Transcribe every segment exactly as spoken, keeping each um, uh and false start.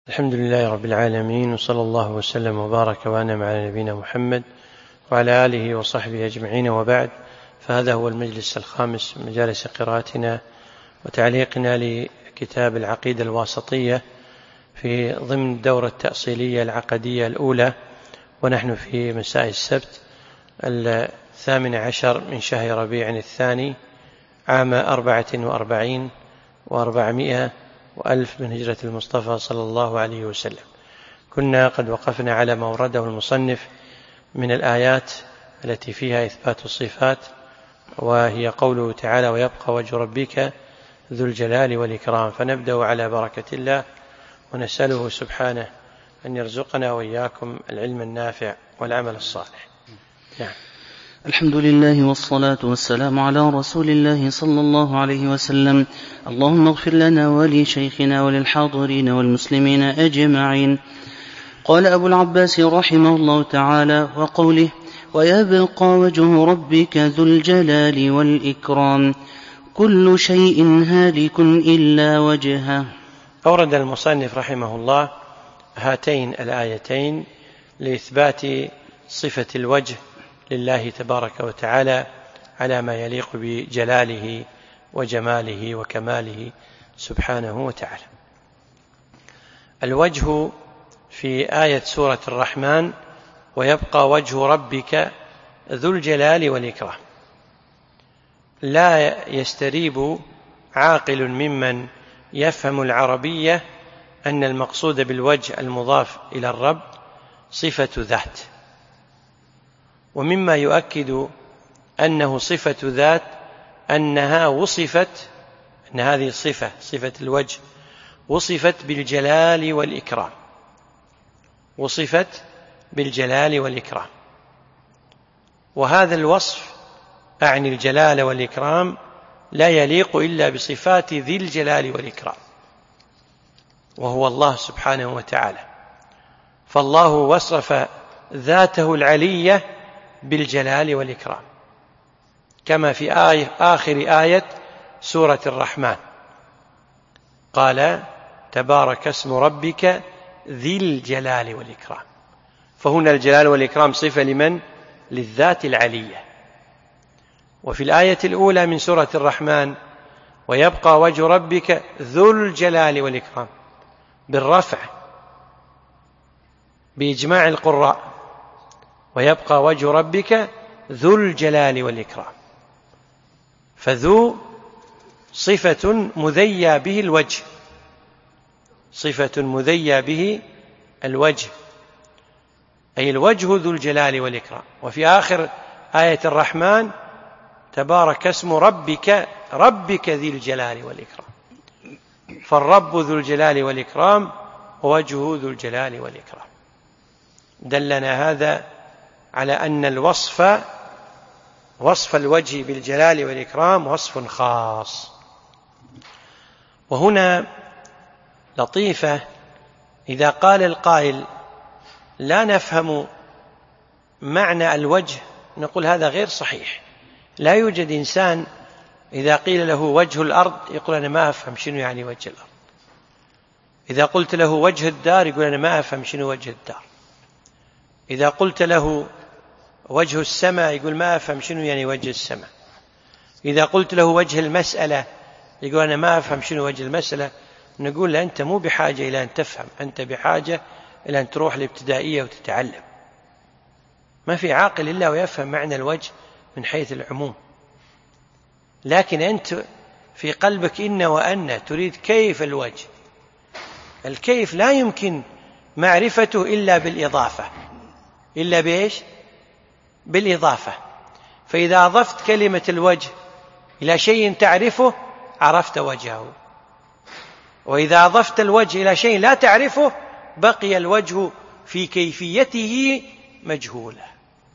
الحمد لله رب العالمين، وصلى الله وسلم وبارك وأنعم على نبينا محمد وعلى آله وصحبه أجمعين، وبعد. فهذا هو المجلس الخامس من مجالس قراءتنا وتعليقنا لكتاب العقيدة الواسطية في ضمن الدورة التأصيلية العقدية الأولى، ونحن في مساء السبت الثامن عشر من شهر ربيع الثاني عام أربعة وأربعين وأربعمائة وألف من هجرة المصطفى صلى الله عليه وسلم. كنا قد وقفنا على ما ورده المصنف من الآيات التي فيها إثبات الصفات، وهي قوله تعالى: ويبقى وجه ربك ذو الجلال والإكرام. فنبدأ على بركة الله ونسأله سبحانه أن يرزقنا وإياكم العلم النافع والعمل الصالح. نعم. الحمد لله والصلاة والسلام على رسول الله صلى الله عليه وسلم. اللهم اغفر لنا ولشيخنا وللحاضرين والمسلمين أجمعين. قال أبو العباس رحمه الله تعالى: وقوله: ويبقى وجه ربك ذو الجلال والإكرام، كل شيء هالك إلا وجهه. أورد المصنف رحمه الله هاتين الآيتين لإثبات صفة الوجه لله تبارك وتعالى على ما يليق بجلاله وجماله وكماله سبحانه وتعالى. الوجه في آية سورة الرحمن: ويبقى وجه ربك ذو الجلال والإكرام. لا يستريب عاقل ممن يفهم العربية أن المقصود بالوجه المضاف إلى الرب صفة ذات، ومما يؤكد أنه صفة ذات أنها وصفت أن هذه الصفة صفة الوجه وصفت بالجلال والإكرام، وصفت بالجلال والإكرام. وهذا الوصف أعني الجلال والإكرام لا يليق إلا بصفات ذي الجلال والإكرام، وهو الله سبحانه وتعالى. فالله وصف ذاته العلية بالجلال والإكرام، كما في آية آخر آية سورة الرحمن قال: تبارك اسم ربك ذي الجلال والإكرام. فهنا الجلال والإكرام صفة لمن؟ للذات العلية. وفي الآية الأولى من سورة الرحمن: ويبقى وجه ربك ذو الجلال والإكرام، بالرفع بإجماع القراء: ويبقى وجه ربك ذو الجلال والإكرام. فذو صفة مذيّى به الوجه، صفة مذيّى به الوجه، أي الوجه ذو الجلال والإكرام. وفي آخر آية الرحمن: تبارك اسم ربك ربك ذي الجلال والإكرام. فالرب ذو الجلال والإكرام ووجهه ذو الجلال والإكرام. دلنا هذا على أن الوصف وصف الوجه بالجلال والإكرام وصف خاص. وهنا لطيفة: إذا قال القائل لا نفهم معنى الوجه، نقول هذا غير صحيح. لا يوجد إنسان إذا قيل له وجه الأرض يقول أنا ما أفهم شنو يعني وجه الأرض. إذا قلت له وجه الدار يقول أنا ما أفهم شنو وجه الدار. إذا قلت له وجه السماء يقول ما أفهم شنو يعني وجه السماء. إذا قلت له وجه المسألة يقول أنا ما أفهم شنو وجه المسألة. نقول له أنت مو بحاجة إلى أن تفهم، أنت بحاجة إلى أن تروح الابتدائية وتتعلم. ما في عاقل إلا ويفهم معنى الوجه من حيث العموم. لكن أنت في قلبك إن وأن تريد كيف الوجه. الكيف لا يمكن معرفته إلا بالإضافة. إلا بإيش؟ بالإضافة. فإذا أضفت كلمة الوجه إلى شيء تعرفه عرفت وجهه، وإذا أضفت الوجه إلى شيء لا تعرفه بقي الوجه في كيفيته مجهولة.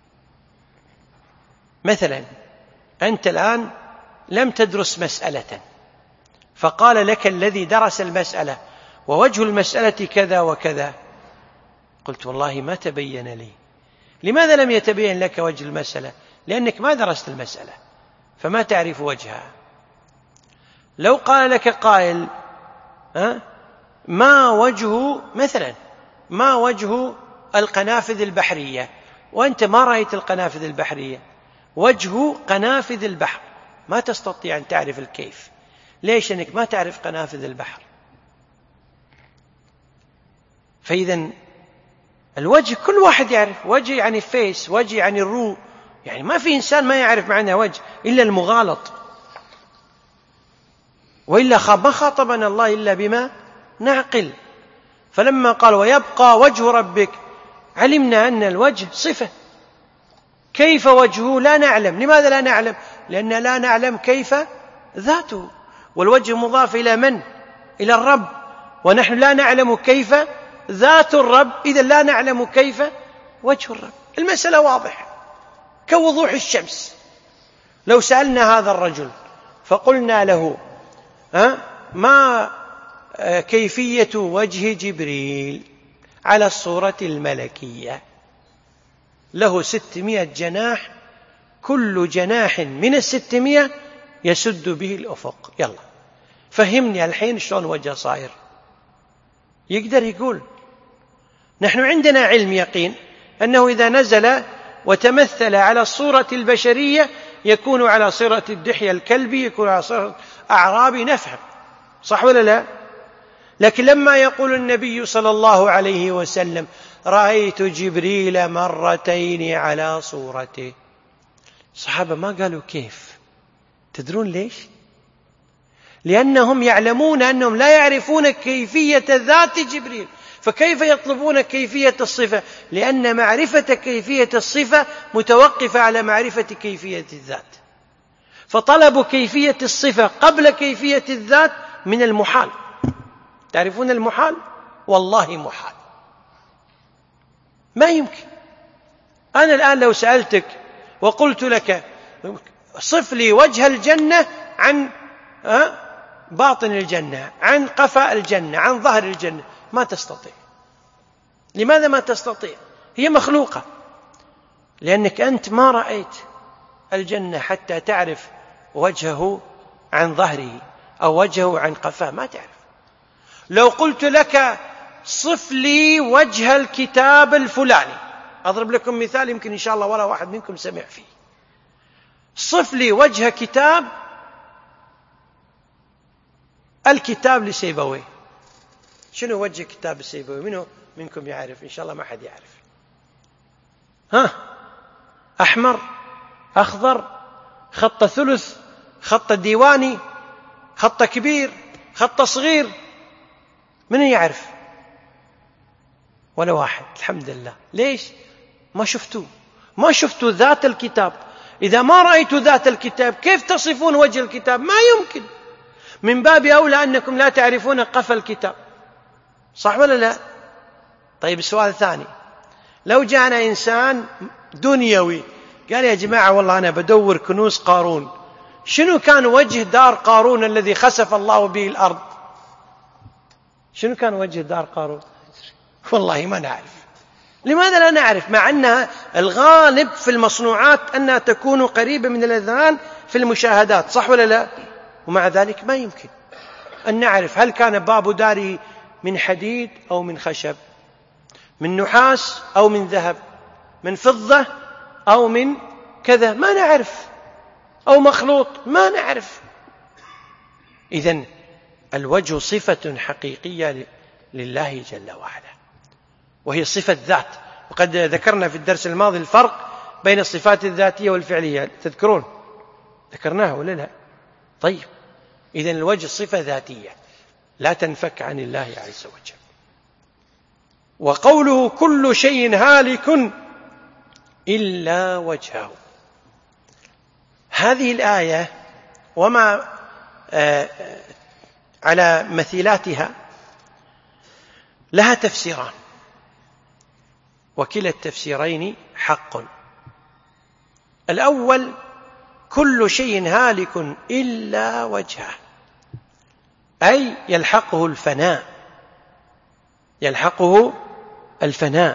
مثلا أنت الآن لم تدرس مسألة، فقال لك الذي درس المسألة: ووجه المسألة كذا وكذا. قلت والله ما تبين لي. لماذا لم يتبين لك وجه المسألة؟ لأنك ما درست المسألة فما تعرف وجهها. لو قال لك قائل: ها ما وجه مثلا ما وجه القنافذ البحرية، وأنت ما رأيت القنافذ البحرية، وجه قنافذ البحر ما تستطيع أن تعرف الكيف. ليش؟ أنك ما تعرف قنافذ البحر. فإذا الوجه كل واحد يعرف، وجه يعني فيس، وجه يعني الرو، يعني ما في إنسان ما يعرف معنى وجه إلا المغالط، وإلا ما خاطبنا الله إلا بما نعقل. فلما قال ويبقى وجه ربك علمنا أن الوجه صفة، كيف وجهه لا نعلم. لماذا لا نعلم؟ لأن لا نعلم كيف ذاته، والوجه مضاف إلى من؟ إلى الرب، ونحن لا نعلم كيف ذات الرب، إذا لا نعلم كيف وجه الرب. المسألة واضحة كوضوح الشمس. لو سألنا هذا الرجل فقلنا له ها ما كيفية وجه جبريل على الصورة الملكية، له ستمائة جناح، كل جناح من الستمائة يسد به الأفق، يلا فهمني الحين شلون وجه صاير. يقدر يقول نحن عندنا علم يقين أنه إذا نزل وتمثل على الصورة البشرية يكون على صورة الدحية الكلبي، يكون على صورة أعرابي، نفهم صح ولا لا؟ لكن لما يقول النبي صلى الله عليه وسلم رأيت جبريل مرتين على صورته، الصحابة ما قالوا كيف. تدرون ليش؟ لأنهم يعلمون أنهم لا يعرفون كيفية ذات جبريل، فكيف يطلبون كيفية الصفة؟ لأن معرفة كيفية الصفة متوقفة على معرفة كيفية الذات، فطلب كيفية الصفة قبل كيفية الذات من المحال. تعرفون المحال؟ والله محال، ما يمكن. أنا الآن لو سألتك وقلت لك صف لي وجه الجنة عن باطن الجنة، عن قفاء الجنة، عن ظهر الجنة، ما تستطيع. لماذا ما تستطيع؟ هي مخلوقة، لأنك أنت ما رأيت الجنة حتى تعرف وجهه عن ظهره أو وجهه عن قفاه، ما تعرف. لو قلت لك صف لي وجه الكتاب الفلاني، أضرب لكم مثال يمكن إن شاء الله ولا واحد منكم سمع فيه، صف لي وجه كتاب الكتاب لسيبويه، شنو وجه كتاب السيبويه؟ منو منكم يعرف؟ إن شاء الله ما حد يعرف. ها، أحمر، أخضر، خط ثلث، خط ديواني، خط كبير، خط صغير، من يعرف؟ ولا واحد، الحمد لله. ليش؟ ما شفتوه، ما شفتوا ذات الكتاب. إذا ما رأيتوا ذات الكتاب كيف تصفون وجه الكتاب؟ ما يمكن. من باب أولى أنكم لا تعرفون قفا الكتاب، صح ولا لا؟ طيب السؤال الثاني، لو جاءنا إنسان دنيوي قال يا جماعة والله أنا بدور كنوز قارون، شنو كان وجه دار قارون الذي خسف الله به الأرض؟ شنو كان وجه دار قارون؟ والله ما نعرف. لماذا لا نعرف؟ مع أن الغالب في المصنوعات أنها تكون قريبة من الأذهان في المشاهدات، صح ولا لا؟ ومع ذلك ما يمكن أن نعرف هل كان باب داره من حديد أو من خشب، من نحاس أو من ذهب، من فضة أو من كذا، ما نعرف، أو مخلوط، ما نعرف. إذن الوجه صفة حقيقية لله جل وعلا، وهي صفة ذات. وقد ذكرنا في الدرس الماضي الفرق بين الصفات الذاتية والفعلية، تذكرون؟ ذكرناه ولا لا؟ طيب، إذن الوجه صفة ذاتية لا تنفك عن الله عز وجل. وقوله كل شيء هالك إلا وجهه، هذه الآية وما آه على مثيلاتها لها تفسيران، وكلا التفسيرين حق. الأول كل شيء هالك إلا وجهه، أي يلحقه الفناء، يلحقه الفناء،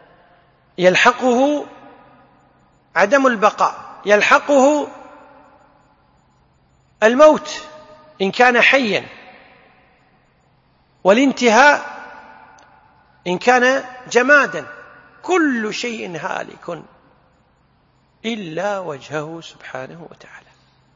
يلحقه عدم البقاء، يلحقه الموت إن كان حيا، والانتهاء إن كان جمادا. كل شيء هالك إلا وجهه سبحانه وتعالى.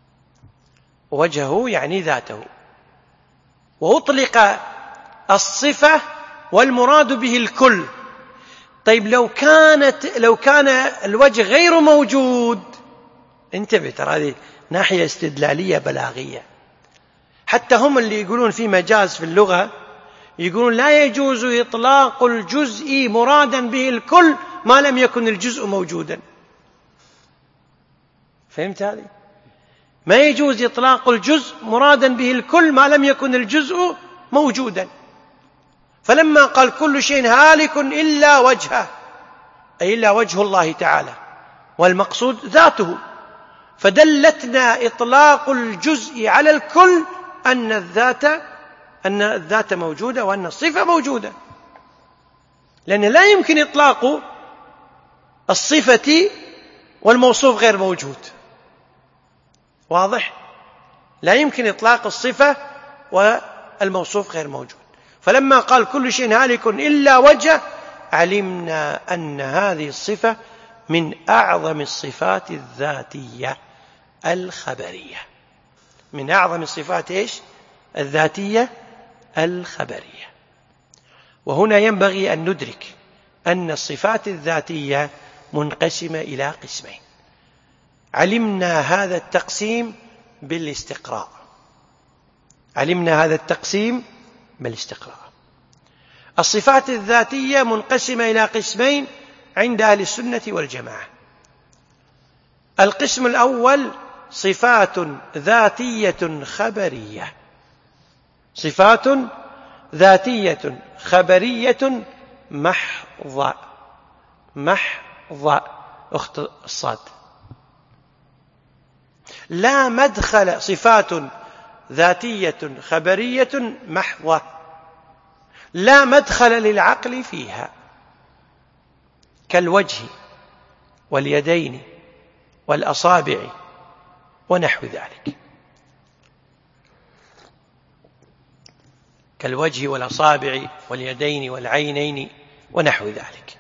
وجهه يعني ذاته. وأطلق الصفة والمراد به الكل. طيب لو كانت لو كان الوجه غير موجود، انتبه، ترى هذه ناحية استدلالية بلاغية. حتى هم اللي يقولون في مجاز في اللغة يقولون لا يجوز إطلاق الجزء مرادا به الكل ما لم يكن الجزء موجودا. فهمت هذه؟ ما يجوز إطلاق الجزء مرادا به الكل ما لم يكن الجزء موجودا. فلما قال كل شيء هالك إلا وجهه، أي إلا وجه الله تعالى، والمقصود ذاته، فدلتنا إطلاق الجزء على الكل أن الذات أن الذات موجودة وأن الصفة موجودة، لأن لا يمكن إطلاق الصفة والموصوف غير موجود. واضح؟ لا يمكن إطلاق الصفة والموصوف غير موجود. فلما قال كل شيء هالك إلا وجهه علمنا أن هذه الصفة من أعظم الصفات الذاتية الخبرية. من أعظم الصفات إيش؟ الذاتية الخبرية. وهنا ينبغي أن ندرك أن الصفات الذاتية منقسمة إلى قسمين. علمنا هذا التقسيم بالاستقراء. علمنا هذا التقسيم بالاستقراء. الصفات الذاتية منقسمة إلى قسمين عند أهل السنة والجماعة. القسم الأول صفات ذاتية خبرية. صفات ذاتية خبرية محضة. محضة أخت الصاد. لا مدخل. صفات ذاتية خبرية محضة لا مدخل للعقل فيها، كالوجه واليدين والأصابع ونحو ذلك. كالوجه والأصابع واليدين والعينين ونحو ذلك.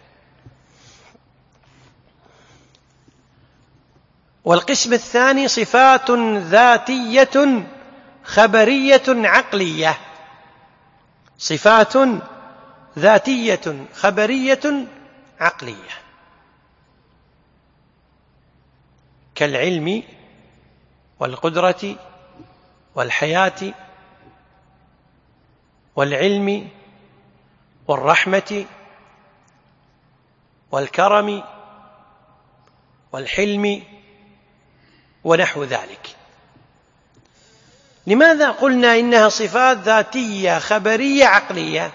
والقسم الثاني صفات ذاتية خبرية عقلية. صفات ذاتية خبرية عقلية، كالعلم والقدرة والحياة والعلم والرحمة والكرم والحلم ونحو ذلك. لماذا قلنا إنها صفات ذاتية خبرية عقلية؟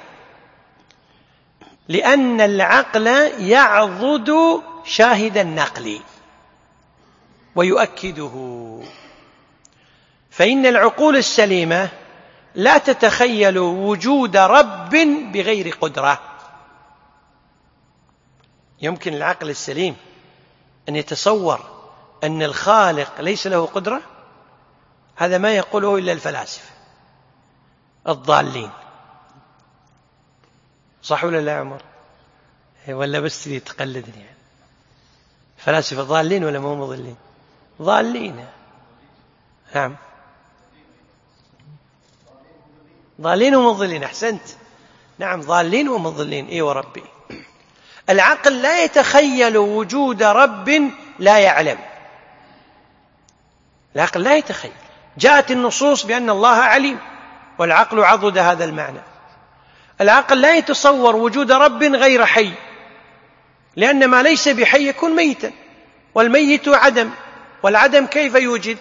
لأن العقل يعضد شاهد النقل ويؤكده. فإن العقول السليمة لا تتخيل وجود رب بغير قدرة. يمكن العقل السليم أن يتصور أن الخالق ليس له قدرة؟ هذا ما يقوله إلا الفلاسفة الضالين. صح ولا لا يا عمر؟ ولا بس اللي تقلدني يعني؟ فلاسفة ضالين ولا مو مضلين؟ ضالين. نعم، ضالين ومضلين. أحسنت، نعم، ضالين ومضلين. إيه وربي. العقل لا يتخيل وجود رب لا يعلم. العقل لا يتخيل. جاءت النصوص بأن الله عليم، والعقل عضد هذا المعنى. العقل لا يتصور وجود رب غير حي، لأن ما ليس بحي يكون ميتا، والميت عدم، والعدم كيف يوجد؟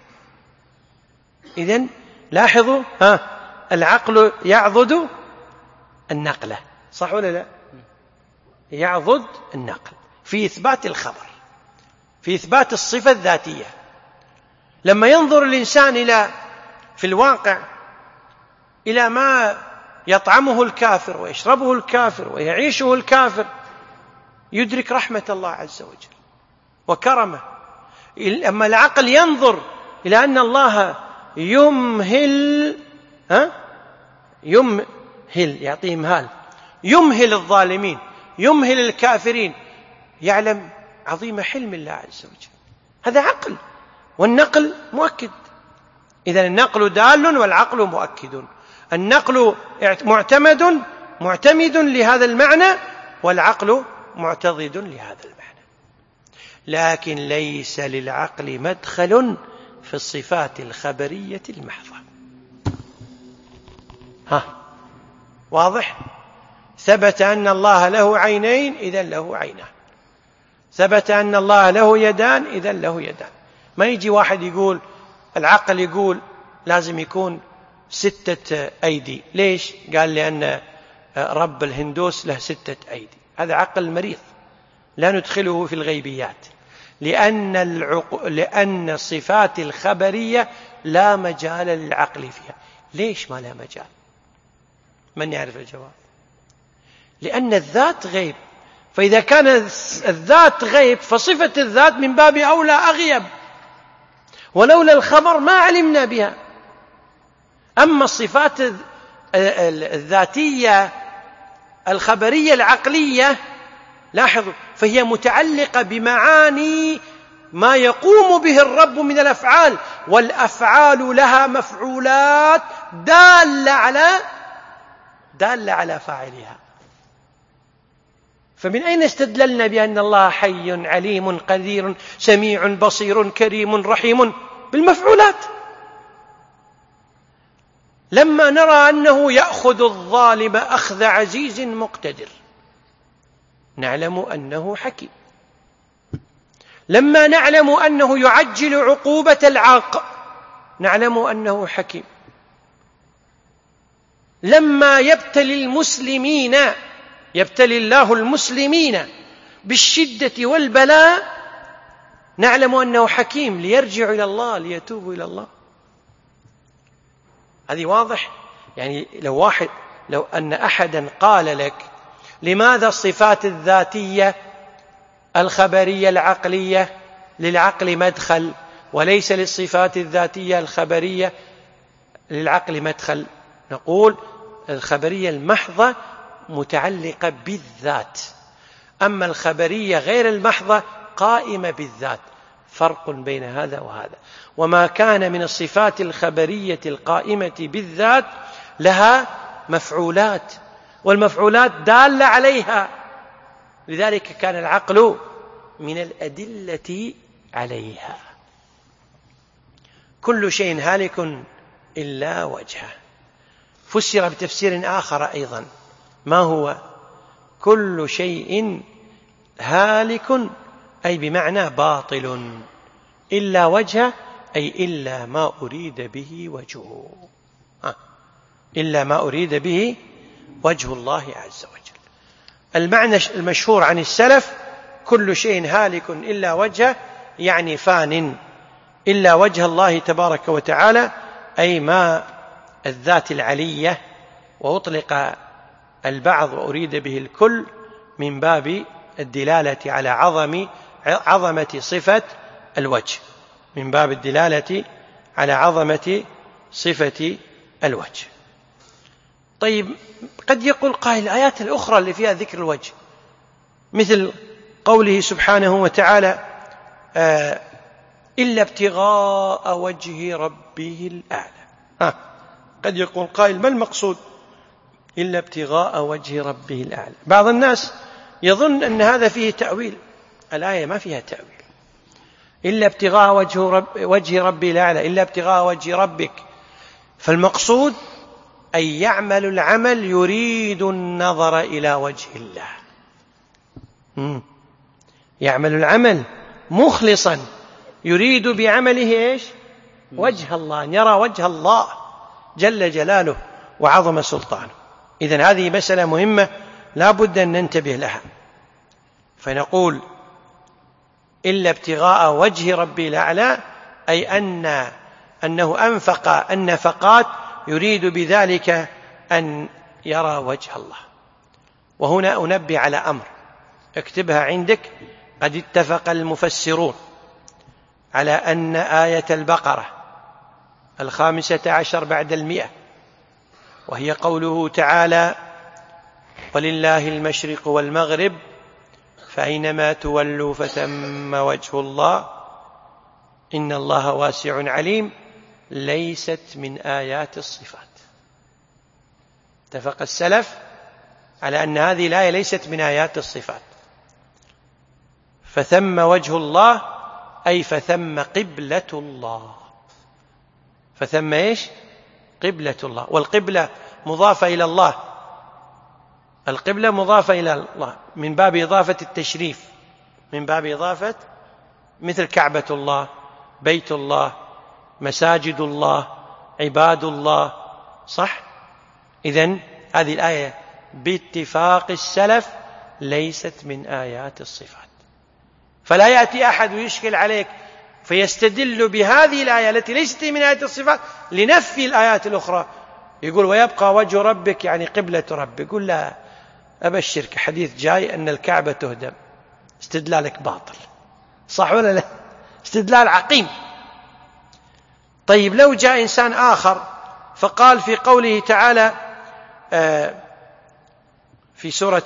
إذن لاحظوا، ها، العقل يعضد النقلة. صح ولا لا؟ يعضد النقل في إثبات الخبر، في إثبات الصفة الذاتية. لما ينظر الإنسان إلى في الواقع إلى ما يطعمه الكافر ويشربه الكافر ويعيشه الكافر، يدرك رحمة الله عز وجل وكرمه. أما العقل ينظر إلى أن الله يمهل ها يمهل يعطيه إمهال، يمهل الظالمين، يمهل الكافرين، يعلم عظيم حلم الله عز وجل. هذا عقل، والنقل مؤكد. إذن النقل دال والعقل مؤكد. النقل معتمد معتمد لهذا المعنى، والعقل معتضد لهذا المعنى. لكن ليس للعقل مدخل في الصفات الخبرية المحضة. ها واضح؟ ثبت أن الله له عينين، إذن له عينان. ثبت أن الله له يدان، إذن له يدان. ما يجي واحد يقول العقل يقول لازم يكون ستة أيدي. ليش؟ قال لأن رب الهندوس له ستة أيدي. هذا عقل مريض لا ندخله في الغيبيات، لأن, العق... لأن الصفات الخبرية لا مجال للعقل فيها. ليش ما لا مجال؟ من يعرف الجواب؟ لأن الذات غيب، فإذا كان الذات غيب فصفة الذات من باب أولى أغيب، ولولا الخبر ما علمنا بها. أما الصفات الذاتية الخبرية العقلية لاحظوا فهي متعلقة بمعاني ما يقوم به الرب من الأفعال، والأفعال لها مفعولات دالة على دالة على فاعلها. فمن أين استدللنا بأن الله حي عليم قدير سميع بصير كريم رحيم؟ بالمفعولات. لما نرى أنه يأخذ الظالم أخذ عزيز مقتدر نعلم أنه حكيم. لما نعلم أنه يعجل عقوبة العاق نعلم أنه حكيم. لما يبتلي المسلمين يبتلي الله المسلمين بالشدة والبلاء نعلم أنه حكيم ليرجعوا إلى الله ليتوبوا إلى الله. هذه واضح. يعني لو واحد لو أن أحدا قال لك لماذا الصفات الذاتية الخبرية العقلية للعقل مدخل وليس للصفات الذاتية الخبرية للعقل مدخل، نقول الخبرية المحضة متعلقة بالذات، أما الخبرية غير المحضة قائمة بالذات. فرق بين هذا وهذا. وما كان من الصفات الخبرية القائمة بالذات لها مفعولات، والمفعولات دالة عليها، لذلك كان العقل من الأدلة عليها. كل شيء هالك إلا وجهه. فسر بتفسير آخر أيضا. ما هو؟ كل شيء هالك أي بمعنى باطل إلا وجهه، أي إلا ما أريد به وجهه. آه. إلا ما أريد به وجه الله عز وجل. المعنى المشهور عن السلف كل شيء هالك إلا وجهه، يعني فان إلا وجه الله تبارك وتعالى، أي ما الذات العلية، وأطلق البعض وأريد به الكل من باب الدلالة على عظم عظمة صفة الوجه، من باب الدلالة على عظمة صفة الوجه. طيب قد يقول قائل الآيات الأخرى اللي فيها ذكر الوجه مثل قوله سبحانه وتعالى آه إلا ابتغاء وجه ربه الأعلى. ها قد يقول قائل ما المقصود إلا ابتغاء وجه ربه الأعلى؟ بعض الناس يظن أن هذا فيه تأويل. الآية ما فيها تأويل. إلا ابتغاء وجه, رب وجه ربي الأعلى، إلا ابتغاء وجه ربك، فالمقصود أن يعمل العمل يريد النظر إلى وجه الله. مم. يعمل العمل مخلصا يريد بعمله إيش؟ وجه الله، أن يرى وجه الله جل جلاله وعظم سلطانه. إذن هذه مسألة مهمة لا بد أن ننتبه لها. فنقول إلا ابتغاء وجه ربي الأعلى، أي أن أنه أنفق النفقات يريد بذلك أن يرى وجه الله. وهنا أنبه على أمر اكتبها عندك. قد اتفق المفسرون على أن آية البقرة الخامسة عشر بعد المئة وهي قوله تعالى: ولله المشرق والمغرب فأينما تولوا فثم وجه الله إن الله واسع عليم، ليست من آيات الصفات. اتفق السلف على أن هذه الآية ليست من آيات الصفات. فثم وجه الله أي فثم قبلة الله. فثم إيش؟ قبلة الله. والقبلة مضافة إلى الله، القبلة مضافة إلى الله من باب إضافة التشريف، من باب إضافة، مثل كعبة الله، بيت الله، مساجد الله، عباد الله، صح؟ إذن هذه الآية باتفاق السلف ليست من آيات الصفات. فلا يأتي أحد ويشكل عليك فيستدل بهذه الآية التي ليست من آيات الصفات لنفي الآيات الأخرى، يقول ويبقى وجه ربك يعني قبلة ربك. يقول لا، أبشرك حديث جاي أن الكعبة تهدم، استدلالك باطل، صح ولا لا؟ استدلال عقيم. طيب لو جاء إنسان آخر فقال في قوله تعالى في سورة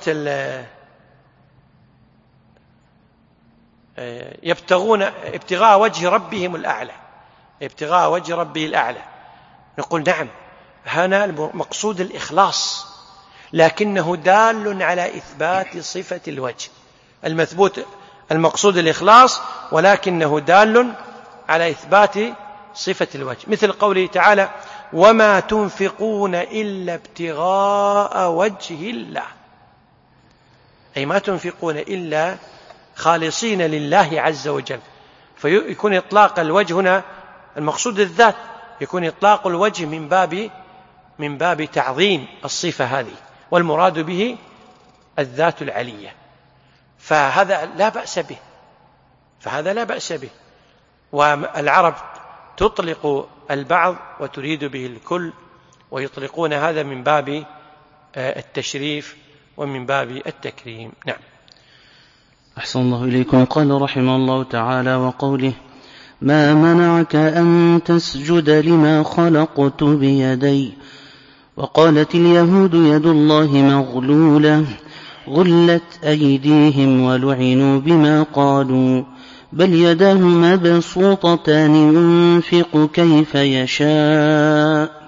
يبتغون ابتغاء وجه ربهم الأعلى، ابتغاء وجه ربه الأعلى، نقول نعم، هنا المقصود الإخلاص، لكنه دال على إثبات صفة الوجه. المثبوت المقصود الإخلاص، ولكنه دال على إثبات صفة الوجه، مثل قوله تعالى: وما تنفقون إلا ابتغاء وجه الله، أي ما تنفقون إلا خالصين لله عز وجل. فيكون إطلاق الوجه هنا المقصود الذات، يكون إطلاق الوجه من باب من باب تعظيم الصفة هذه، والمراد به الذات العلية، فهذا لا بأس به، فهذا لا بأس به. والعرب تطلق البعض وتريد به الكل، ويطلقون هذا من باب التشريف ومن باب التكريم. نعم. أحسن الله إليكم. قال رحمه الله تعالى: وقوله: ما منعك أن تسجد لما خلقت بيدي. وقالت اليهود يد الله مغلولة غلت أيديهم ولعنوا بما قالوا بل يداه مبسوطتان ينفق كيف يشاء.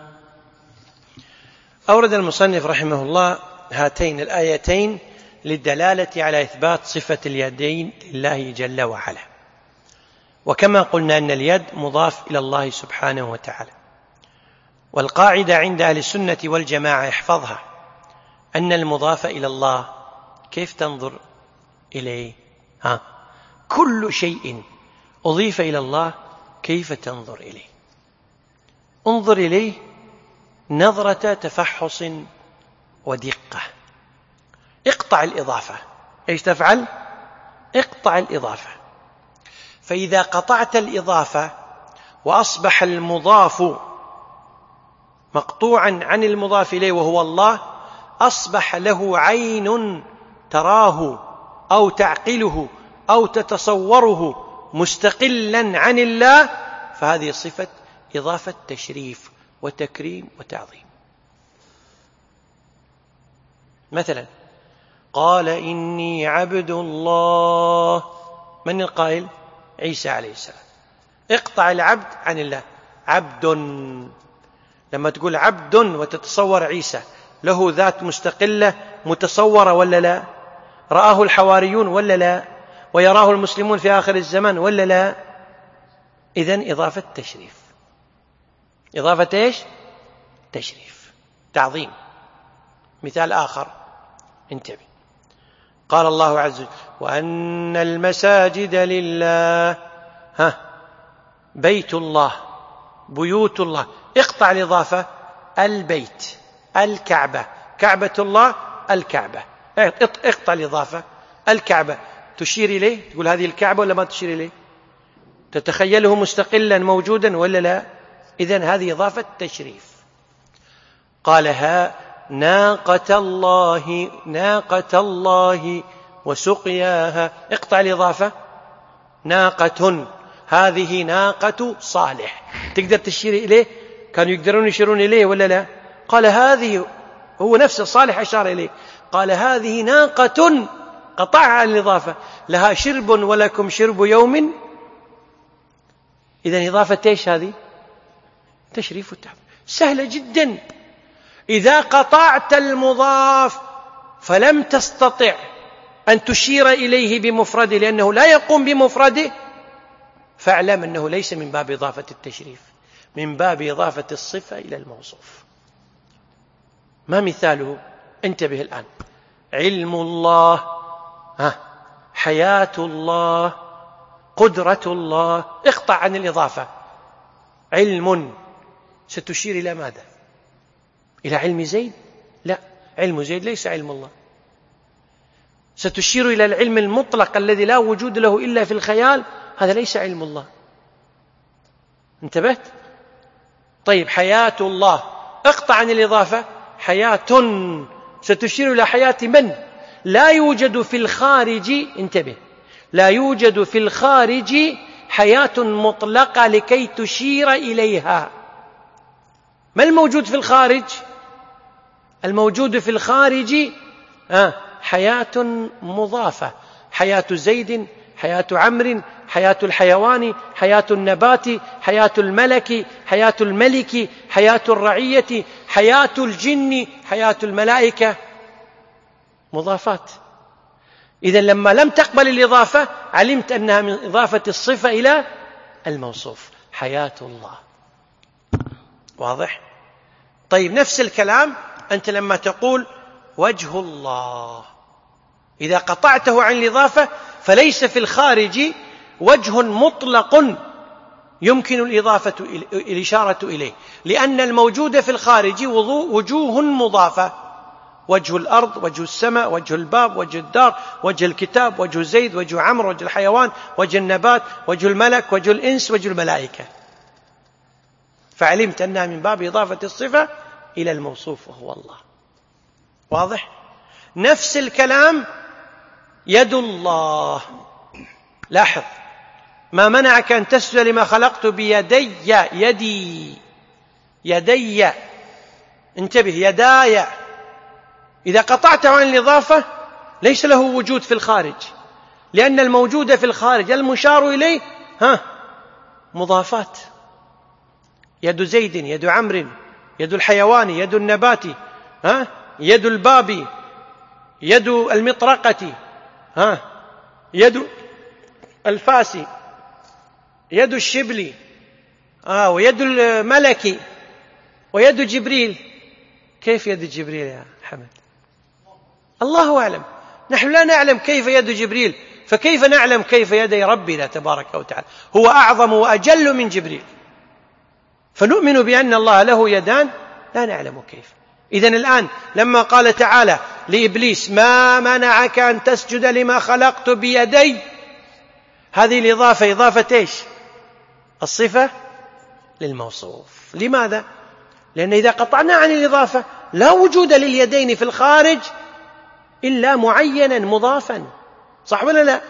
أورد المصنف رحمه الله هاتين الآيتين للدلالة على إثبات صفة اليدين لله جل وعلا. وكما قلنا أن اليد مضاف إلى الله سبحانه وتعالى، والقاعدة عند أهل السنة والجماعة احفظها، أن المضاف إلى الله كيف تنظر إليه؟ ها كل شيء أضيف إلى الله كيف تنظر إليه؟ انظر إليه نظرة تفحص ودقة. اقطع الإضافة. إيش تفعل؟ اقطع الإضافة. فإذا قطعت الإضافة وأصبح المضاف مقطوعا عن المضاف إليه وهو الله، أصبح له عين تراه أو تعقله أو تتصوره مستقلا عن الله، فهذه صفة إضافة تشريف وتكريم وتعظيم. مثلا قال إني عبد الله، من القائل؟ عيسى عليه السلام. اقطع العبد عن الله، عبد. لما تقول عبد وتتصور عيسى، له ذات مستقلة متصورة ولا لا؟ رآه الحواريون ولا لا؟ ويراه المسلمون في آخر الزمان ولا لا؟ إذن إضافة تشريف. إضافة إيش؟ تشريف، تعظيم. مثال آخر انتبه، قال الله عز وجل: وأن المساجد لله، ها بيت الله، بيوت الله. اقطع الإضافة، البيت، الكعبة، كعبة الله، الكعبة. اقطع الإضافة، الكعبة. تشير إليه، تقول هذه الكعبة ولا ما تشير إليه؟ تتخيله مستقلا موجودا ولا لا؟ إذن هذه إضافة تشريف. قالها ناقة الله، ناقة الله وسقياها. اقطع الإضافة، ناقة، هذه ناقة صالح. تقدر تشير إليه؟ كانوا يقدرون يشيرون إليه ولا لا؟ قال هذه، هو نفس الصالح أشار إليه، قال هذه ناقة قطعها عن الإضافة لها شرب ولكم شرب يوم. إذن إضافة إيش هذه؟ تشريف التعبير، سهلة جدا. إذا قطعت المضاف فلم تستطع أن تشير إليه بمفرده لأنه لا يقوم بمفرده، فاعلم أنه ليس من باب إضافة التشريف، من باب إضافة الصفة إلى الموصوف. ما مثاله؟ انتبه الآن. علم الله، ها، حياة الله، قدرة الله، اقطع عن الإضافة. علم ستشير إلى ماذا؟ إلى علم زيد؟ لا، علم زيد ليس علم الله. ستشير إلى العلم المطلق الذي لا وجود له إلا في الخيال، هذا ليس علم الله. انتبهت؟ طيب حياة الله، اقطع عن الإضافة. حياة ستشير إلى حياة من لا يوجد في الخارج. انتبه، لا يوجد في الخارج حياة مطلقة لكي تشير إليها. ما الموجود في الخارج؟ الموجود في الخارج آه حياة مضافة، حياة زيد، حياة عمرو، حياة الحيوان، حياة النبات، حياة الملك، حياة الملك، حياة الرعية، حياة الجن، حياة الملائكة، مضافات. إذن لما لم تقبل الإضافة علمت أنها من إضافة الصفة إلى الموصوف، حياة الله. واضح؟ طيب نفس الكلام أنت لما تقول وجه الله، إذا قطعته عن الإضافة فليس في الخارج وجه مطلق يمكن الإضافة الإشارة إليه، لأن الموجود في الخارج وجوه مضافة: وجه الأرض، وجه السماء، وجه الباب، وجه الدار، وجه الكتاب، وجه زيد، وجه عمرو، وجه الحيوان، وجه النبات، وجه الملك، وجه الإنس، وجه الملائكة. فعلمت أنها من باب إضافة الصفة إلى الموصوف وهو الله. واضح؟ نفس الكلام يد الله. لاحظ، ما منعك أن تسجد لما خلقت بيدي، يدي، يدي، انتبه، يداي. إذا قطعته عن الإضافة ليس له وجود في الخارج، لأن الموجود في الخارج المشار إليه ها مضافات: يد زيد، يد عمرو، يد الحيوان، يد النبات، ها يد الباب، يد المطرقة، ها يد الفاس، يد الشبل، آه ويد الملك، ويد جبريل. كيف يد جبريل يا حمد؟ الله أعلم، نحن لا نعلم كيف يد جبريل، فكيف نعلم كيف يدي ربنا تبارك وتعالى؟ هو أعظم وأجل من جبريل، فنؤمن بأن الله له يدان لا نعلم كيف. إذن الآن لما قال تعالى لإبليس: ما منعك أن تسجد لما خلقت بيدي، هذه الإضافة إضافة إيش؟ الصفة للموصوف. لماذا؟ لأن إذا قطعنا عن الإضافة لا وجود لليدين في الخارج إلا معينا مضافا، صح ولا لا؟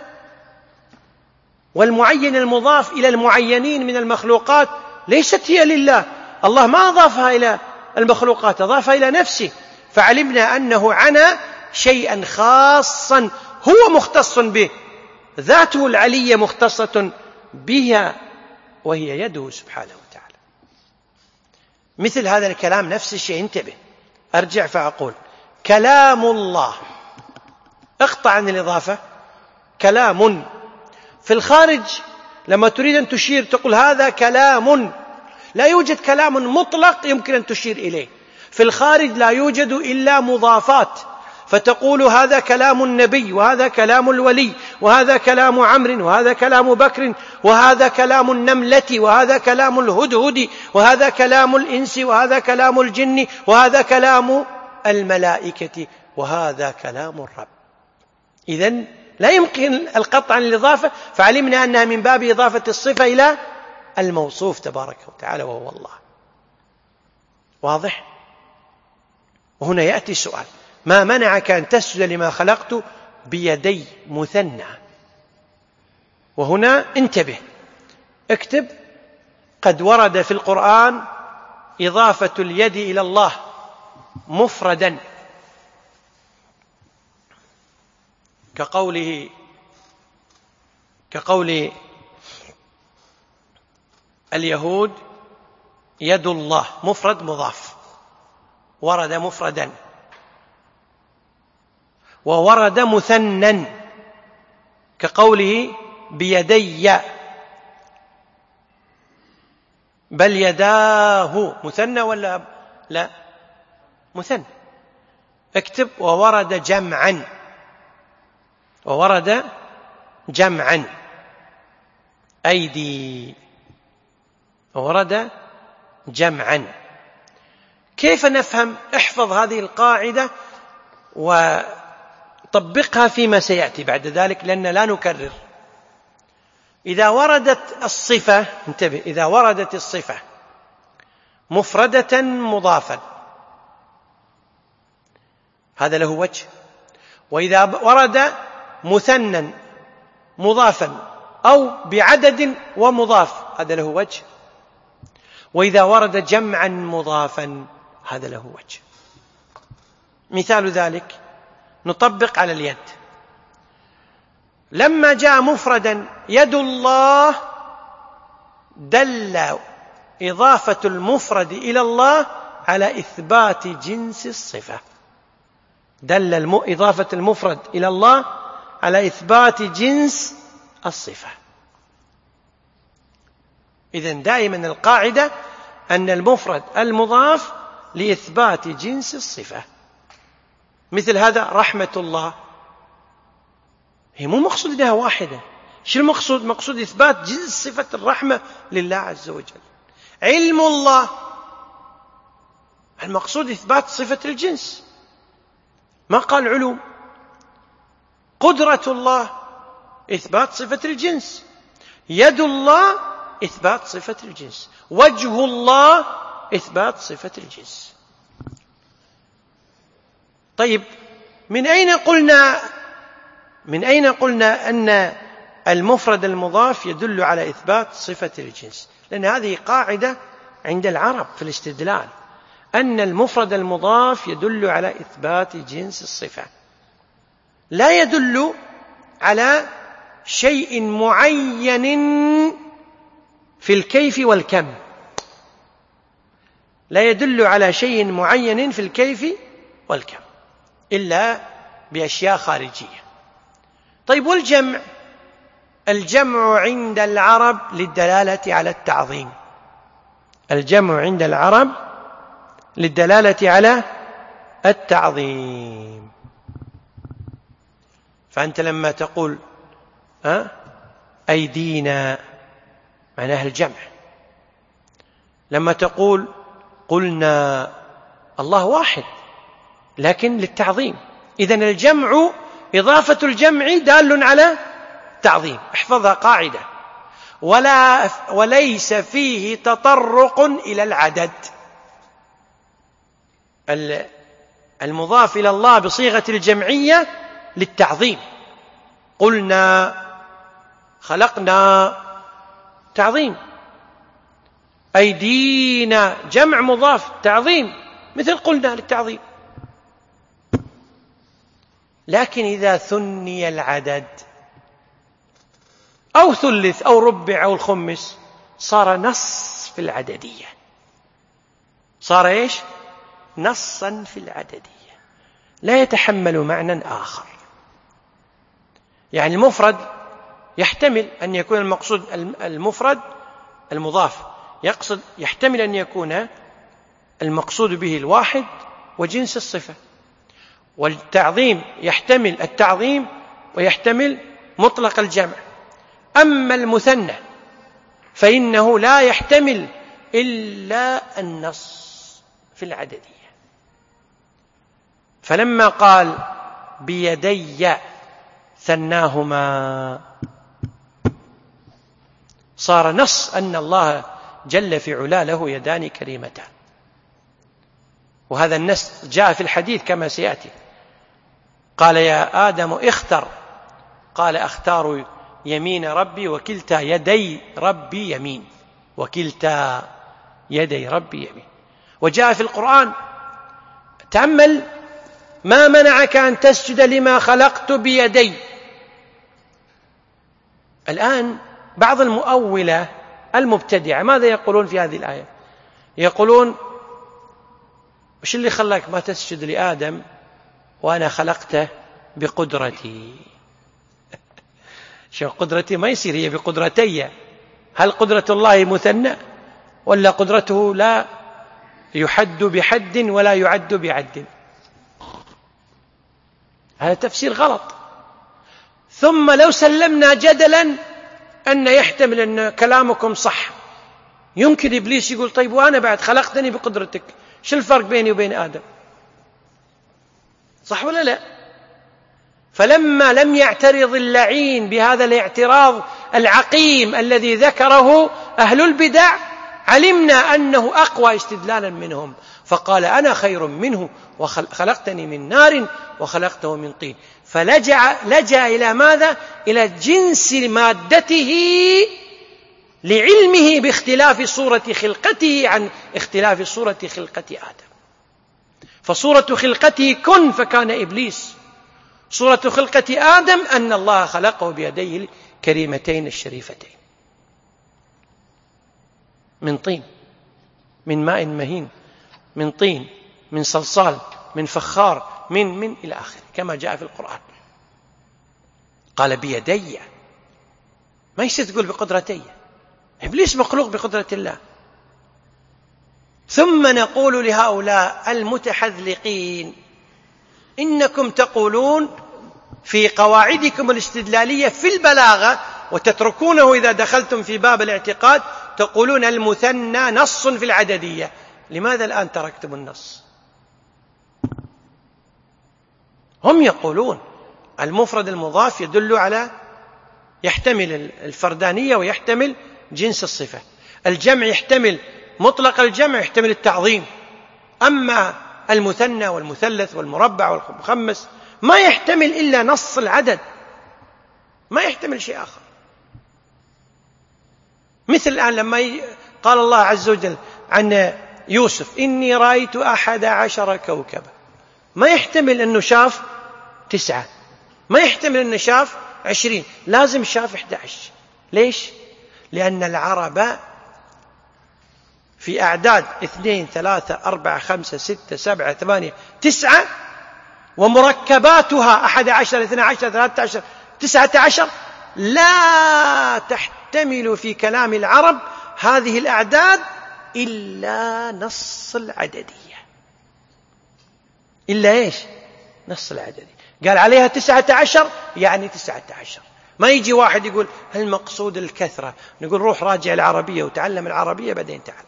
والمعين المضاف إلى المعينين من المخلوقات ليست هي لله، الله ما أضافها إلى المخلوقات، أضافها إلى نفسه، فعلمنا أنه عنى شيئا خاصا هو مختص به، ذاته العلية مختصة بها وهي يده سبحانه وتعالى. مثل هذا الكلام نفس الشيء. انتبه، أرجع فأقول كلام الله، اقطع عن الإضافة. كلام في الخارج لما تريد أن تشير تقول هذا كلام، لا يوجد كلام مطلق يمكن أن تشير إليه. في الخارج لا يوجد إلا مضافات، فتقول هذا كلام النبي، وهذا كلام الولي، وهذا كلام عمرو، وهذا كلام بكر، وهذا كلام النملة، وهذا كلام الهدهد، وهذا كلام الإنس، وهذا كلام الجن، وهذا كلام الملائكة، وهذا كلام الرب. إذن لا يمكن القطع عن الإضافة، فعلمنا أنها من باب إضافة الصفة إلى الموصوف تبارك وتعالى وهو الله. واضح؟ وهنا يأتي السؤال: ما منعك أن تسجد لما خلقت بيدي؟ مثنى. وهنا انتبه، اكتب: قد ورد في القرآن إضافة اليد إلى الله مفردا كقوله كقول اليهود يد الله مفرد مضاف، ورد مفردا. وورد مثنى كقوله بيدي، بل يداه مثنى ولا لا؟ مثنى. اكتب وورد جمعا، وورد جمعا أيدي، وورد جمعا. كيف نفهم؟ احفظ هذه القاعدة وطبقها فيما سيأتي بعد ذلك، لأن لا نكرر. إذا وردت الصفة، انتبه، إذا وردت الصفة مفردة مضافا هذا له وجه، وإذا ورد مثنى مضافا أو بعدد ومضاف هذا له وجه، وإذا ورد جمعا مضافا هذا له وجه. مثال ذلك نطبق على اليد. لما جاء مفردا يد الله دل إضافة المفرد إلى الله على إثبات جنس الصفة، دل إضافة المفرد إلى الله على إثبات جنس الصفة. إذن دائما القاعدة أن المفرد المضاف لإثبات جنس الصفة. مثل هذا رحمة الله، هي مو مقصود إنها واحدة. شو المقصود؟ مقصود إثبات جنس صفة الرحمة لله عز وجل. علم الله المقصود إثبات صفة الجنس، ما قال علوم. قدرة الله إثبات صفة الجنس، يد الله إثبات صفة الجنس، وجه الله إثبات صفة الجنس. طيب من أين قلنا من أين قلنا أن المفرد المضاف يدل على إثبات صفة الجنس؟ لأن هذه قاعدة عند العرب في الاستدلال، أن المفرد المضاف يدل على إثبات جنس الصفة، لا يدل على شيء معين في الكيف والكم، لا يدل على شيء معين في الكيف والكم إلا بأشياء خارجية. طيب والجمع؟ الجمع عند العرب للدلالة على التعظيم، الجمع عند العرب للدلالة على التعظيم. فأنت لما تقول أه؟ أيدينا معناها الجمع، لما تقول قلنا الله واحد لكن للتعظيم. إذن الجمع إضافة الجمع دال على تعظيم. احفظها قاعدة، ولا وليس فيه تطرق إلى العدد. المضاف إلى الله بصيغة الجمعية للتعظيم، قلنا خلقنا تعظيم، أيدينا جمع مضاف تعظيم مثل قلنا للتعظيم. لكن إذا ثني العدد أو ثلث أو ربع أو الخمس صار نص في العددية، صار إيش؟ نصا في العددية، لا يتحمل معنى آخر. يعني المفرد يحتمل أن يكون المقصود المفرد المضاف، يقصد يحتمل أن يكون المقصود به الواحد وجنس الصفة، والتعظيم يحتمل التعظيم ويحتمل مطلق الجمع. أما المثنى فإنه لا يحتمل إلا النص في العددية. فلما قال بيدي ثناهما صار نص أن الله جل في علا له يدان كريمتان، وهذا النص جاء في الحديث كما سيأتي. قال يا آدم اختر، قال أختار يمين ربي وكلتا يدي ربي يمين، وكلتا يدي ربي يمين. وجاء في القرآن تأمل: ما منعك أن تسجد لما خلقت بيدي. الآن بعض المؤولة المبتدعة ماذا يقولون في هذه الآية؟ يقولون: وش اللي خلاك ما تسجد لآدم وأنا خلقته بقدرتي؟ شو قدرتي ما يصير هي بقدرتي. هل قدرة الله مثنى ولا قدرته لا يحد بحد ولا يعد بعد؟ هذا تفسير غلط. ثم لو سلمنا جدلا أن يحتمل أن كلامكم صح، يمكن إبليس يقول: طيب وأنا بعد خلقتني بقدرتك، شو الفرق بيني وبين آدم؟ صح ولا لا؟ فلما لم يعترض اللعين بهذا الاعتراض العقيم الذي ذكره أهل البدع، علمنا أنه أقوى استدلالا منهم، فقال: أنا خير منه وخلقتني من نار وخلقته من طين. فلجأ لجأ إلى ماذا؟ إلى جنس مادته لعلمه باختلاف صورة خلقته عن اختلاف صورة خلقة آدم. فصورة خلقته كن فكان إبليس، صورة خلقة آدم أن الله خلقه بيديه الكريمتين الشريفتين من طين، من ماء مهين، من طين، من صلصال، من فخار، من من إلى آخره كما جاء في القرآن. قال: بيدي، ما يصير تقول بقدرتي. إبليس مخلوق بقدرة الله. ثم نقول لهؤلاء المتحذلقين: إنكم تقولون في قواعدكم الاستدلالية في البلاغة، وتتركونه إذا دخلتم في باب الاعتقاد، تقولون المثنى نص في العددية. لماذا الآن تركتم النص؟ هم يقولون المفرد المضاف يدل على يحتمل الفردانية ويحتمل جنس الصفة، الجمع يحتمل مطلق الجمع يحتمل التعظيم، أما المثنى والمثلث والمربع والمخمس ما يحتمل إلا نص العدد، ما يحتمل شيء آخر. مثل الآن لما قال الله عز وجل عن يوسف: إني رأيت أحد عشر كوكبا، ما يحتمل أنه شاف تسعة، ما يحتمل أنه شاف عشرين، لازم شاف إحدى عشر. ليش؟ لأن العرب في أعداد اثنين ثلاثة أربعة خمسة ستة سبعة ثمانية تسعة، ومركباتها أحد عشر اثنى عشر ثلاثة عشر تسعة عشر، لا تحتمل في كلام العرب هذه الأعداد إلا نص العددية. إلا إيش؟ نص العددية. قال عليها تسعة عشر يعني تسعة عشر. ما يجي واحد يقول هل مقصود الكثرة، نقول روح راجع العربية وتعلم العربية بعدين تعال.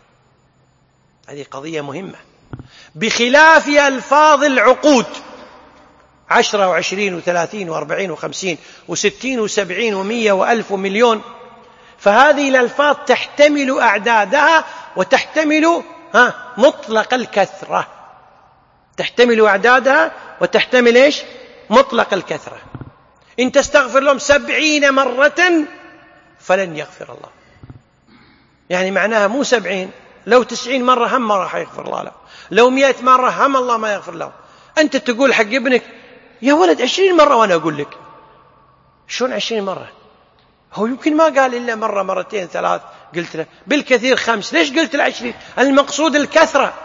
هذه قضية مهمة. بخلاف ألفاظ العقود عشرة وعشرين وثلاثين وأربعين وخمسين وستين وسبعين ومية وألف ومليون، فهذه الألفاظ تحتمل أعدادها وتحتمل ها مطلق الكثرة، تحتمل أعدادها وتحتمل إيش؟ مطلق الكثرة. إن تستغفر لهم سبعين مرة فلن يغفر الله، يعني معناها مو سبعين، لو تسعين مرة هم ما راح يغفر الله له، لو مئة مرة هم الله ما يغفر له. أنت تقول حق ابنك يا ولد عشرين مرة وأنا أقول لك شون عشرين مرة؟ هو يمكن ما قال إلا مرة مرتين ثلاث، قلت له بالكثير خمس، ليش قلت له عشرين؟ المقصود الكثرة،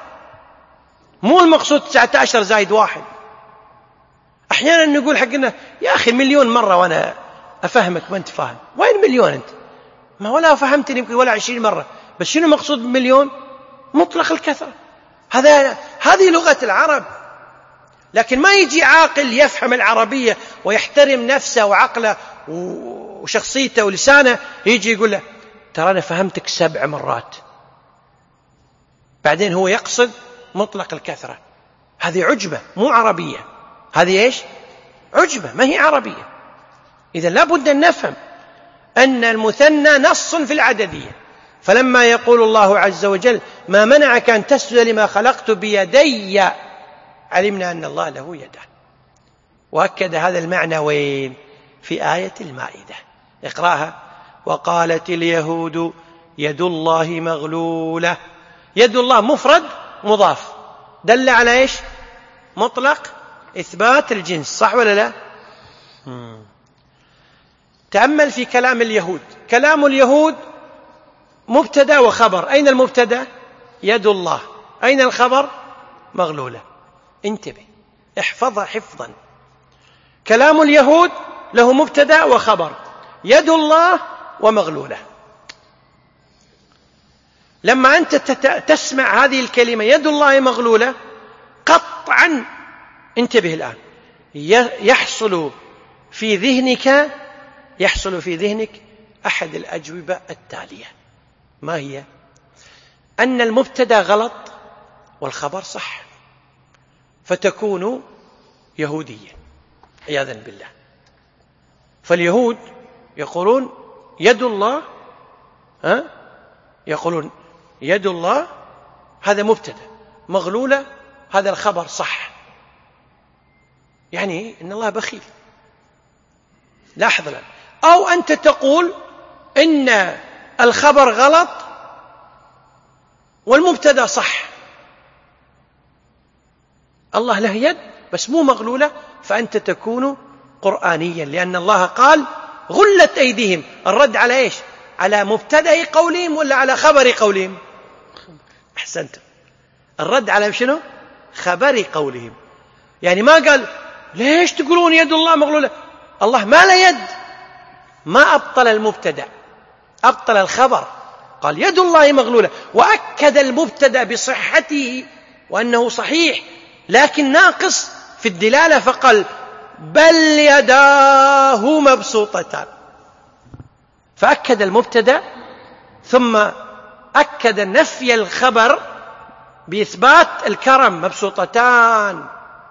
مو المقصود تسعة عشر زائد واحد. أحيانا نقول حقنا يا أخي مليون مرة وأنا أفهمك ما أنت فاهم. وين مليون أنت؟ ما ولا فهمتني يمكن ولا عشرين مرة، بس شنو مقصود بمليون؟ مطلق الكثرة. هذا هذه لغة العرب. لكن ما يجي عاقل يفهم العربية ويحترم نفسه وعقله وشخصيته ولسانه يجي يقول له ترى أنا فهمتك سبع مرات، بعدين هو يقصد مطلق الكثرة. هذه عجبة مو عربية، هذه إيش؟ عجبة ما هي عربية. إذا لابد أن نفهم أن المثنى نص في العددية. فلما يقول الله عز وجل ما منعك أن تسجد لما خلقت بيدي، علمنا أن الله له يدان. وأكد هذا المعنى وين؟ في آية المائدة، اقرأها: وقالت اليهود يد الله مغلولة. يد الله مفرد مضاف، دل على إيش؟ مطلق إثبات الجنس، صح ولا لا؟ مم. تأمل في كلام اليهود. كلام اليهود مبتدأ وخبر. أين المبتدأ؟ يد الله. أين الخبر؟ مغلولة. انتبه، احفظها حفظا. كلام اليهود له مبتدأ وخبر، يد الله ومغلولة. لما أنت تسمع هذه الكلمة يد الله مغلولة، قطعا انتبه الآن، يحصل في ذهنك يحصل في ذهنك أحد الأجوبة التالية. ما هي؟ أن المبتدأ غلط والخبر صح، فتكون يهوديا عياذا بالله. فاليهود يقولون يد الله، ها؟ يقولون يد الله هذا مبتدأ، مغلولة هذا الخبر صح، يعني إن الله بخيل. لاحظ الآن. أو أنت تقول إن الخبر غلط والمبتدأ صح، الله له يد بس مو مغلولة، فأنت تكون قرآنيا، لأن الله قال غلت أيديهم. الرد على إيش؟ على مبتدأ قولهم ولا على خبر قولهم؟ أحسنت، الرد على شنو؟ خبر قولهم. يعني ما قال ليش تقولون يد الله مغلولة، الله ما له يد، ما أبطل المبتدأ، أبطل الخبر. قال يد الله مغلولة، وأكد المبتدأ بصحته وأنه صحيح، لكن ناقص في الدلالة، فقال بل يداه مبسوطتان، فأكد المبتدأ ثم أكد نفي الخبر بإثبات الكرم، مبسوطتان.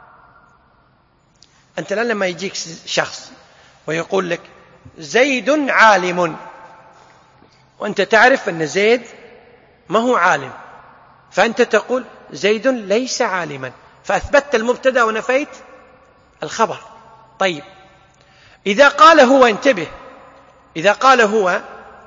أنت الآن لما يجيك شخص ويقول لك زيد عالم، وأنت تعرف أن زيد ما هو عالم، فأنت تقول زيد ليس عالما، فأثبتت المبتدأ ونفيت الخبر. طيب إذا قال هو، انتبه، إذا قال هو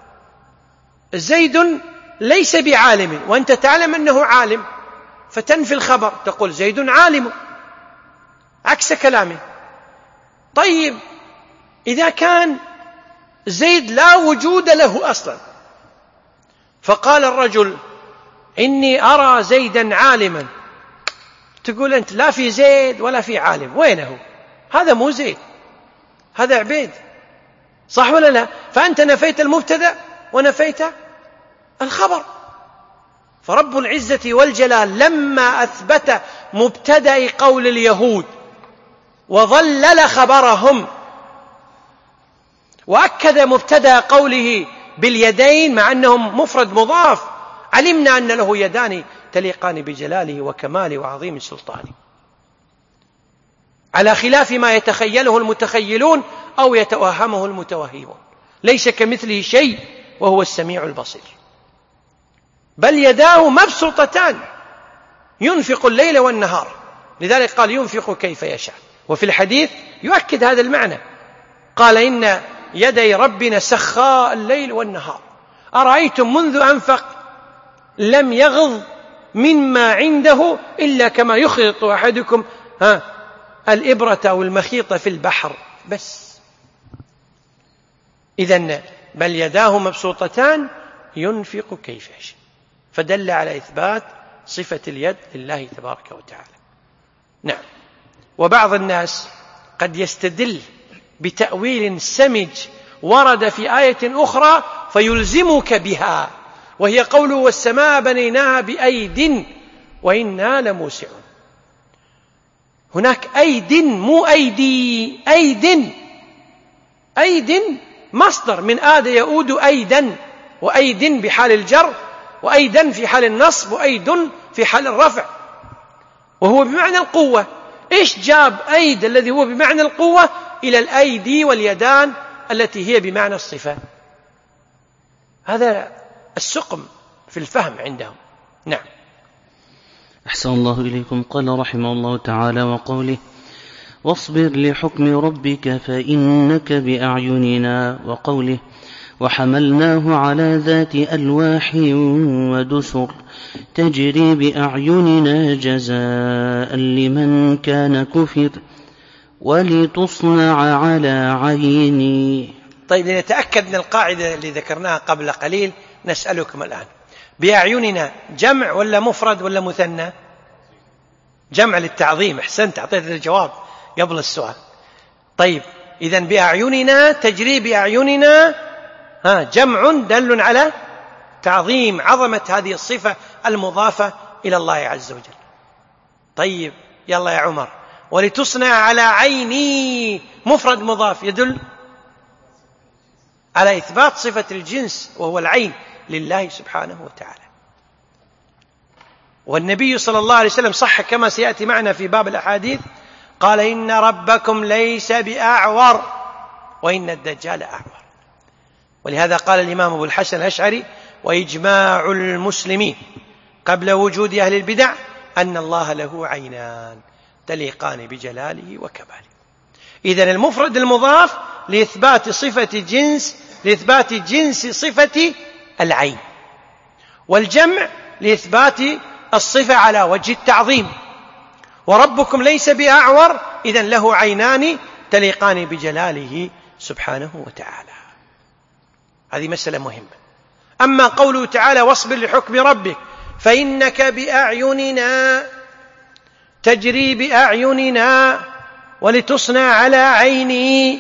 زيد ليس بعالم وأنت تعلم أنه عالم، فتنفي الخبر، تقول زيد عالم، عكس كلامه. طيب إذا كان زيد لا وجود له أصلا، فقال الرجل إني أرى زيدا عالما، تقول أنت لا في زيد ولا في عالم، وينه؟ هذا مو زيد، هذا عبيد، صح ولا لا؟ فأنت نفيت المبتدأ ونفيت الخبر. فرب العزة والجلال لما أثبت مبتدأ قول اليهود وظلل خبرهم وأكد مبتدأ قوله باليدين مع أنهم مفرد مضاف، علمنا أن له يدان تليقان بجلاله وكماله وعظيم سلطانه، على خلاف ما يتخيله المتخيلون أو يتوهمه المتوهمون. ليس كمثله شيء وهو السميع البصير. بل يداه مبسوطتان ينفق الليل والنهار، لذلك قال ينفق كيف يشاء. وفي الحديث يؤكد هذا المعنى، قال إن يدي ربنا سخاء الليل والنهار، أرأيتم منذ أنفق لم يغض مما عنده إلا كما يخلط أحدكم ها الإبرة أو المخيط في البحر بس. إذن بل يداه مبسوطتان ينفق كيف يشاء، فدل على إثبات صفة اليد لله تبارك وتعالى. نعم. وبعض الناس قد يستدل بتأويل سمج ورد في آية أخرى فيلزمك بها، وهي قوله والسماء بنيناها بأيد وإنا لموسعون. هناك أيد مو أيدي، أيد، أيد مصدر من آد يؤود أيدا، وأيد بحال الجر، وأيدا في حال النصب، وأيد في حال الرفع، وهو بمعنى القوة. إيش جاب أيد الذي هو بمعنى القوة إلى الأيدي واليدان التي هي بمعنى الصفة؟ هذا السقم في الفهم عندهم. نعم. أحسن الله إليكم. قال رحمه الله تعالى وقوله واصبر لحكم ربك فإنك بأعيننا، وقوله وحملناه على ذات ألواح ودسر تجري بأعيننا جزاء لمن كان كفر ولتصنع على عيني. طيب، لنتأكد من القاعدة اللي ذكرناها قبل قليل نسألكم الآن: بأعيننا جمع ولا مفرد ولا مثنى؟ جمع للتعظيم. أحسنت، أعطيت الجواب قبل السؤال. طيب، إذن بأعيننا، تجري بأعيننا، ها جمع دل على تعظيم عظمة هذه الصفة المضافة إلى الله عز وجل. طيب يلا يا عمر، ولتصنع على عيني مفرد مضاف يدل على إثبات صفة الجنس وهو العين لله سبحانه وتعالى. والنبي صلى الله عليه وسلم صح كما سيأتي معنا في باب الأحاديث، قال: إن ربكم ليس بأعور وإن الدجال أعور. ولهذا قال الإمام أبو الحسن الأشعري: وإجماع المسلمين قبل وجود أهل البدع أن الله له عينان تليقان بجلاله وكماله. إذن المفرد المضاف لإثبات صفة جنس لإثبات جنس صفة العين، والجمع لإثبات الصفة على وجه التعظيم. وربكم ليس بأعور، إذن له عينان تليقان بجلاله سبحانه وتعالى. هذه مسألة مهمة. أما قوله تعالى: واصبر لحكم ربك فإنك بأعيننا، تجري بأعيننا ولتصنع على عيني،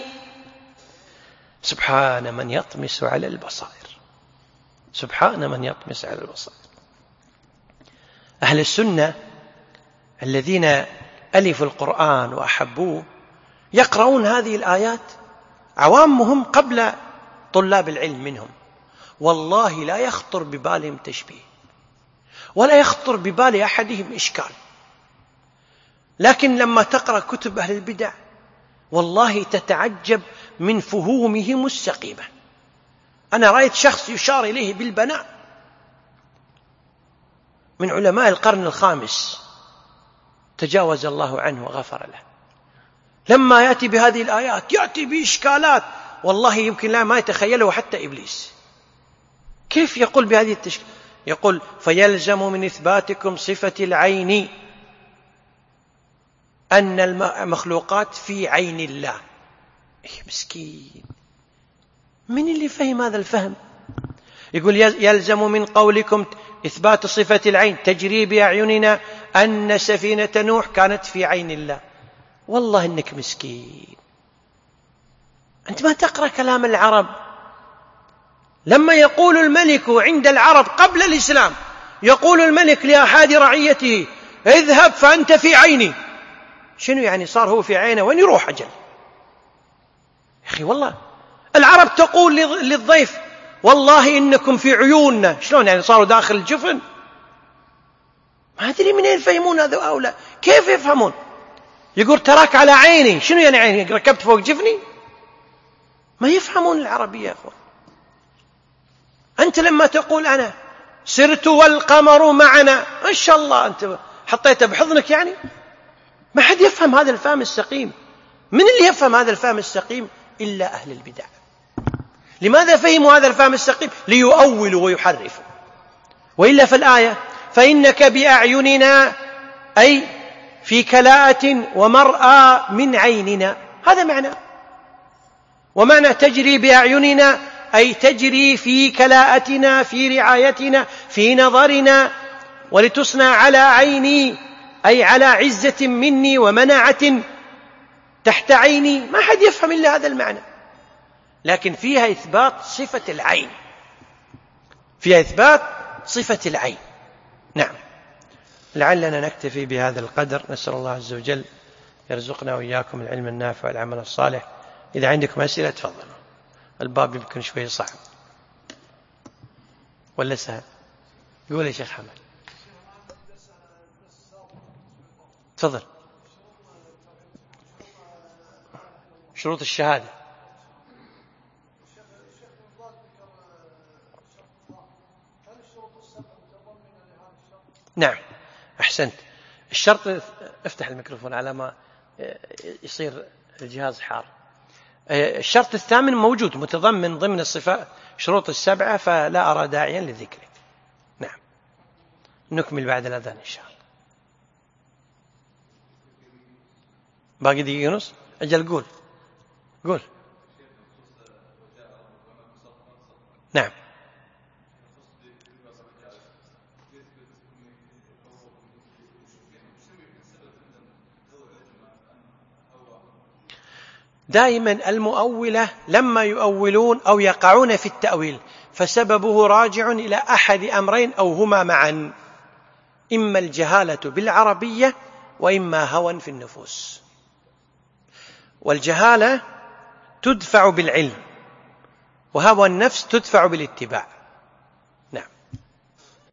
سبحان من يطمس على البصائر، سبحان من يطمس على البصائر. أهل السنة الذين ألفوا القرآن وأحبوه يقرؤون هذه الآيات، عوامهم قبل طلاب العلم منهم، والله لا يخطر ببالهم تشبيه ولا يخطر ببال أحدهم إشكال. لكن لما تقرأ كتب أهل البدع والله تتعجب من فهومهم السقيمة. أنا رأيت شخص يشار إليه بالبناء من علماء القرن الخامس تجاوز الله عنه وغفر له، لما يأتي بهذه الآيات يأتي بإشكالات والله يمكن لا ما يتخيله حتى إبليس. كيف يقول بهذه التشكيل؟ يقول: فيلزم من إثباتكم صفة العين أن المخلوقات في عين الله. إيه مسكين، من اللي فهم هذا الفهم؟ يقول: يلزم من قولكم إثبات صفة العين تجري بأعيننا أن سفينة نوح كانت في عين الله. والله إنك مسكين، أنت ما تقرأ كلام العرب. لما يقول الملك عند العرب قبل الإسلام، يقول الملك لأحد رعيته: اذهب فأنت في عيني. شنو يعني؟ صار هو في عينه، وين يروح أجل؟ يا أخي والله العرب تقول للضيف: والله إنكم في عيوننا. شلون يعني؟ صاروا داخل الجفن؟ ما أدري منين يفهمون هذا أولا، كيف يفهمون؟ يقول: تراك على عيني. شنو يعني عيني؟ ركبت فوق جفني؟ ما يفهمون العربية يا أخوان. أنت لما تقول أنا سرت والقمر معنا، إن شاء الله أنت حطيته بحضنك يعني؟ ما حد يفهم هذا الفهم السقيم. من اللي يفهم هذا الفهم السقيم إلا أهل البدع. لماذا فهموا هذا الفهم السقيم؟ ليؤولوا ويحرفوا. وإلا في الآية: فإنك بأعيننا، أي في كلاءة ومرأى من عيننا، هذا معنى. ومعنى تجري بأعيننا أي تجري في كلاءتنا، في رعايتنا، في نظرنا. ولتصنع على عيني أي على عزة مني ومناعة تحت عيني. ما حد يفهم إلا هذا المعنى. لكن فيها إثبات صفة العين، فيها إثبات صفة العين. نعم. لعلنا نكتفي بهذا القدر. نسأل الله عز وجل يرزقنا وإياكم العلم النافع والعمل الصالح. إذا عندكم أسئلة تفضلوا. الباب يمكن شوي صعب ولا سهل؟ يقول يا شيخ حمد. تفضل. شروط الشهادة. نعم أحسنت. الشرط، افتح الميكروفون على ما يصير الجهاز حار. الشرط الثامن موجود متضمن ضمن الصفات شروط السبعة، فلا أرى داعيا لذكره. نعم، نكمل بعد الأذان إن شاء الله. باقي دقيقة ونص، أجل قول قول. نعم، دائما المؤولة لما يؤولون أو يقعون في التأويل فسببه راجع إلى أحد أمرين أو هما معا، إما الجهالة بالعربية وإما هوى في النفوس. والجهالة تدفع بالعلم، وهوى النفس تدفع بالاتباع.